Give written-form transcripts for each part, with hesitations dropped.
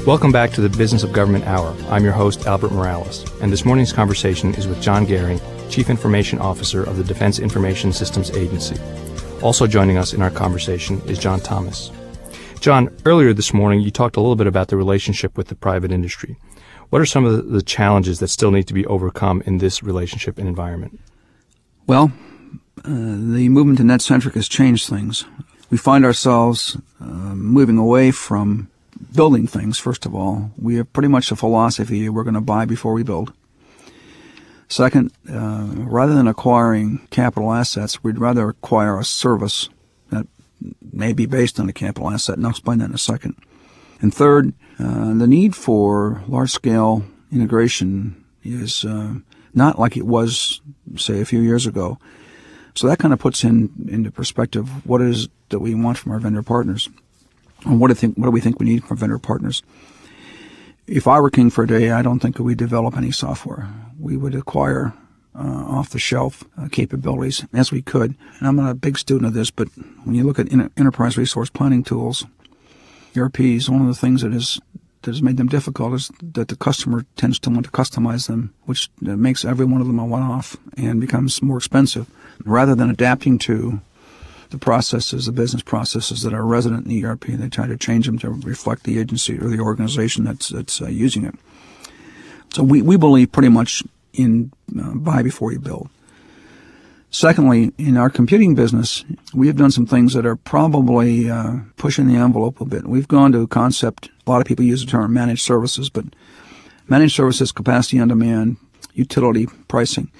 Welcome back to the Business of Government Hour. I'm your host, Albert Morales, and this morning's conversation is with John Gehring, Chief Information Officer of the Defense Information Systems Agency. Also joining us in our conversation is John Thomas. John, earlier this morning you talked a little bit about the relationship with the private industry. What are some of the challenges that still need to be overcome in this relationship and environment? Well, the movement to net-centric has changed things. We find ourselves moving away from building things, first of all. We have pretty much a philosophy we're going to buy before we build. Second, rather than acquiring capital assets, we'd rather acquire a service that may be based on a capital asset, and I'll explain that in a second. And third, the need for large-scale integration is not like it was, say, a few years ago. So that kind of puts into perspective what it is that we want from our vendor partners. And what do we think we need from vendor partners? If I were king for a day, I don't think we'd develop any software. We would acquire off-the-shelf capabilities as we could. And I'm not a big student of this, but when you look at enterprise resource planning tools, ERPs, one of the things that has made them difficult is that the customer tends to want to customize them, which makes every one of them a one-off and becomes more expensive. Rather than adapting to the processes, the business processes that are resident in the ERP, they try to change them to reflect the agency or the organization that's using it. So we believe pretty much in buy before you build. Secondly, in our computing business, we have done some things that are probably pushing the envelope a bit. We've gone to a concept, a lot of people use the term managed services, but managed services, capacity on demand, utility pricing.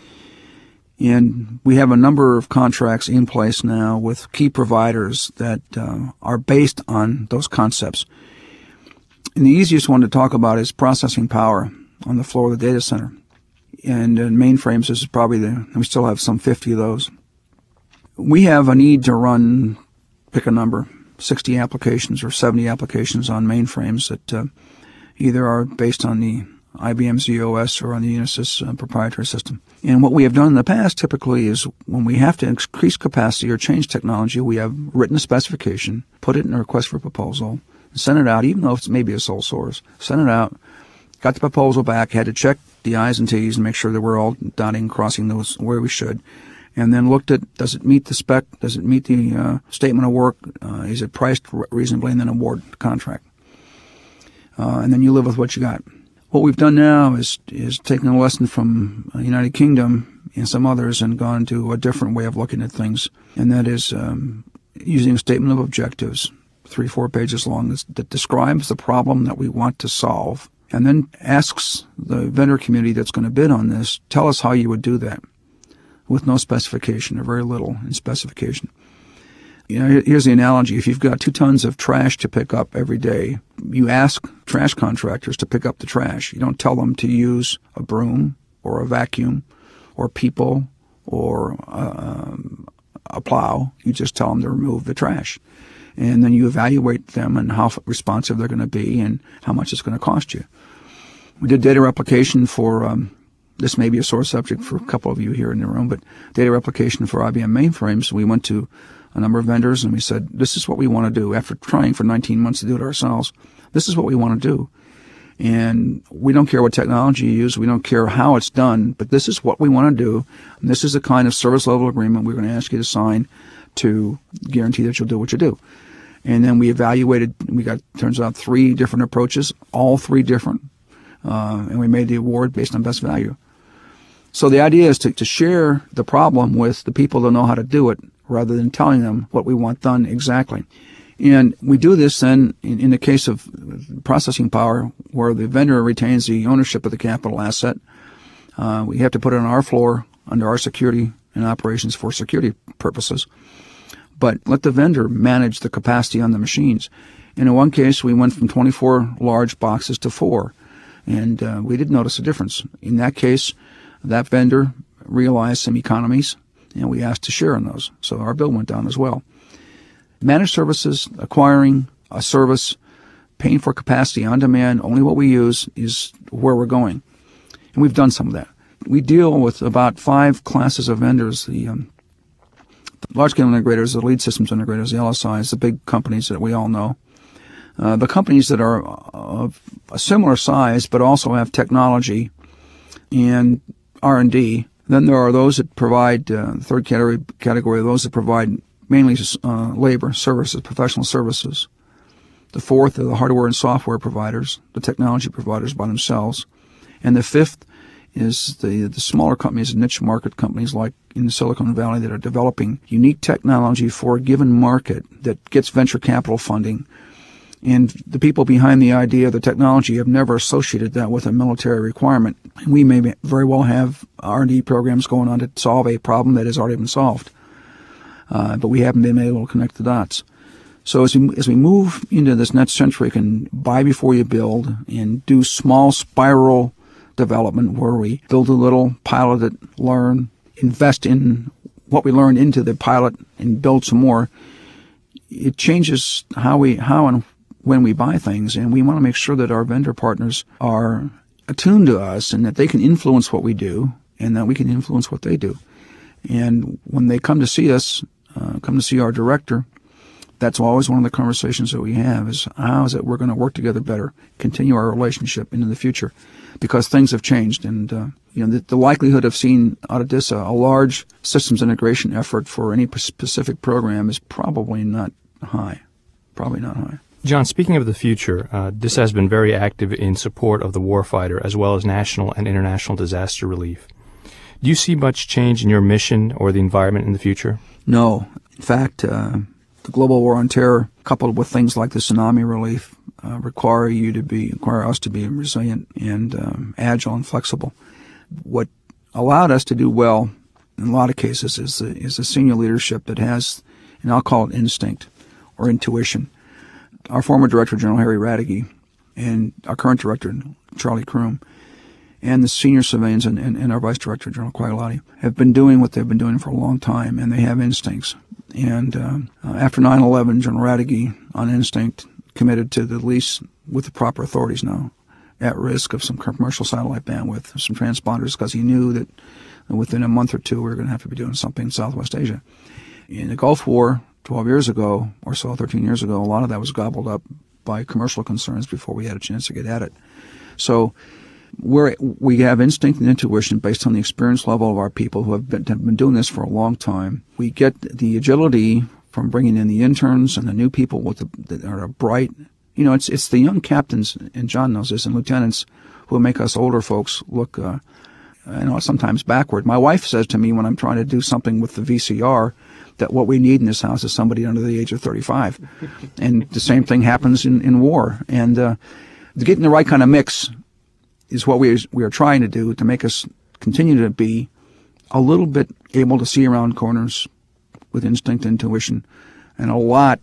And we have a number of contracts in place now with key providers that are based on those concepts. And the easiest one to talk about is processing power on the floor of the data center. And in mainframes, this is probably we still have some 50 of those. We have a need to run, pick a number, 60 applications or 70 applications on mainframes that either are based on the IBM ZOS or on the Unisys proprietary system. And what we have done in the past typically is when we have to increase capacity or change technology, we have written a specification, put it in a request for proposal, send it out, even though it's maybe a sole source, send it out, got the proposal back, had to check the I's and T's and make sure that we're all dotting and crossing those where we should, and then looked at, does it meet the spec, does it meet the statement of work, is it priced reasonably, and then award the contract. And then you live with what you got. What we've done now is taken a lesson from United Kingdom and some others and gone to a different way of looking at things, and that is using a statement of objectives, 3-4 pages long, that describes the problem that we want to solve, and then asks the vendor community that's going to bid on this, tell us how you would do that, with no specification or very little in specification. You know, here's the analogy. If you've got 2 tons of trash to pick up every day, you ask trash contractors to pick up the trash. You don't tell them to use a broom or a vacuum or people or a plow. You just tell them to remove the trash. And then you evaluate them and how responsive they're going to be and how much it's going to cost you. We did data replication for, this may be a sore subject for a couple of you here in the room, but data replication for IBM mainframes. We went to a number of vendors and we said, this is what we want to do. After trying for 19 months to do it ourselves, this is what we want to do. And we don't care what technology you use. We don't care how it's done, but this is what we want to do. And this is the kind of service level agreement we're going to ask you to sign to guarantee that you'll do what you do. And then we evaluated, we got, turns out, 3 different approaches, all 3 different. And we made the award based on best value. So the idea is to share the problem with the people that know how to do it rather than telling them what we want done exactly. And we do this then in the case of processing power where the vendor retains the ownership of the capital asset. We have to put it on our floor under our security and operations for security purposes. But let the vendor manage the capacity on the machines. And in one case, we went from 24 large boxes to 4. And we did notice a difference. In that case, that vendor realized some economies, and we asked to share in those. So our bill went down as well. Managed services, acquiring a service, paying for capacity on demand, only what we use is where we're going. And we've done some of that. We deal with about 5 classes of vendors, the large-scale integrators, the lead systems integrators, the LSIs, the big companies that we all know. The companies that are of a similar size but also have technology and R&D. Then there are those that provide, the third category of those that provide mainly labor, services, professional services. The fourth are the hardware and software providers, the technology providers by themselves. And the fifth is the smaller companies, niche market companies like in Silicon Valley that are developing unique technology for a given market that gets venture capital funding. And the people behind the idea of the technology have never associated that with a military requirement. And we may very well have R&D programs going on to solve a problem that has already been solved. But we haven't been able to connect the dots. So as we move into this net-centric and buy before you build and do small spiral development where we build a little, pilot it, learn, invest in what we learned into the pilot and build some more, it changes how and when we buy things. And we want to make sure that our vendor partners are attuned to us and that they can influence what we do and that we can influence what they do. And when they come to see us, come to see our director, that's always one of the conversations that we have is how is it we're going to work together better, continue our relationship into the future, because things have changed. And the likelihood of seeing out of this a large systems integration effort for any specific program is probably not high. John, speaking of the future, DISA has been very active in support of the warfighter as well as national and international disaster relief. Do you see much change in your mission or the environment in the future? No. In fact, the global war on terror, coupled with things like the tsunami relief, require us to be resilient and agile and flexible. What allowed us to do well in a lot of cases is the senior leadership that has, and I'll call it instinct or intuition. Our former Director General Harry Radke and our current Director Charlie Kroom and the senior civilians and our Vice Director General Quagliati have been doing what they've been doing for a long time, and they have instincts. And after 9/11, General Radke, on instinct, committed to the lease with the proper authorities now, at risk of some commercial satellite bandwidth, some transponders, because he knew that within a month or two we were going to have to be doing something in Southwest Asia. In the Gulf War, 12 years ago or so, 13 years ago, a lot of that was gobbled up by commercial concerns before we had a chance to get at it. So we have instinct and intuition based on the experience level of our people who have been doing this for a long time. We get the agility from bringing in the interns and the new people that are bright. You know, it's the young captains, and John knows this, and lieutenants who make us older folks look, sometimes backward. My wife says to me when I'm trying to do something with the VCR that what we need in this house is somebody under the age of 35. And the same thing happens in war. And getting the right kind of mix is what we are trying to do to make us continue to be a little bit able to see around corners with instinct and intuition, and a lot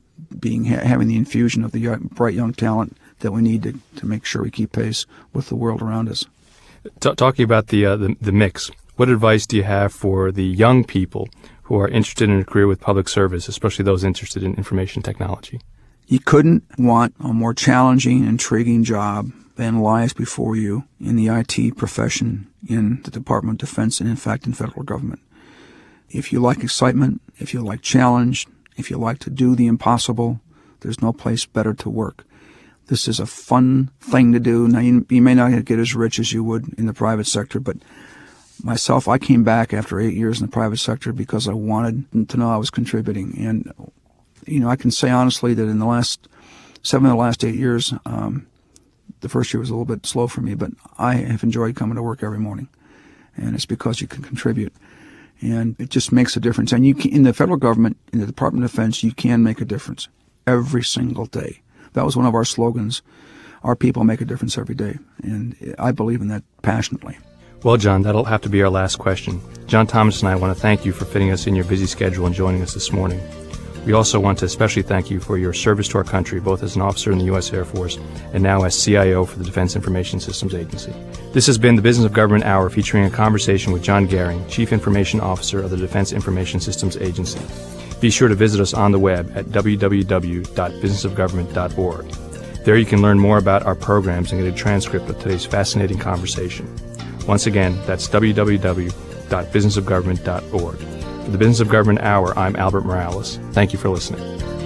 having the infusion of the bright young talent that we need to make sure we keep pace with the world around us. Talking about the mix, what advice do you have for the young people who are interested in a career with public service, especially those interested in information technology? You couldn't want a more challenging, intriguing job than lies before you in the IT profession, in the Department of Defense, and in fact in federal government. If you like excitement, if you like challenge, if you like to do the impossible, there's no place better to work. This is a fun thing to do. Now, you may not get as rich as you would in the private sector, but myself, I came back after 8 years in the private sector because I wanted to know I was contributing. And, I can say honestly that in the last 7 of the last 8 years, the first year was a little bit slow for me, but I have enjoyed coming to work every morning. And it's because you can contribute. And it just makes a difference. And in the federal government, in the Department of Defense, you can make a difference every single day. That was one of our slogans. Our people make a difference every day. And I believe in that passionately. Well, John, that'll have to be our last question. John Thomas and I want to thank you for fitting us in your busy schedule and joining us this morning. We also want to especially thank you for your service to our country, both as an officer in the U.S. Air Force and now as CIO for the Defense Information Systems Agency. This has been the Business of Government Hour, featuring a conversation with John Gehring, Chief Information Officer of the Defense Information Systems Agency. Be sure to visit us on the web at www.businessofgovernment.org. There you can learn more about our programs and get a transcript of today's fascinating conversation. Once again, that's www.businessofgovernment.org. For the Business of Government Hour, I'm Albert Morales. Thank you for listening.